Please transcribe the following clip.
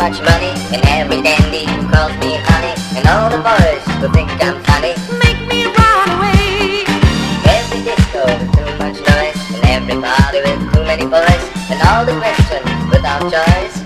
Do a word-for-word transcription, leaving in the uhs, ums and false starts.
much money, and every dandy who calls me honey, and all the boys who think I'm funny make me run away. Every disco with too much noise, and every party with too many boys, and all the questions without choice.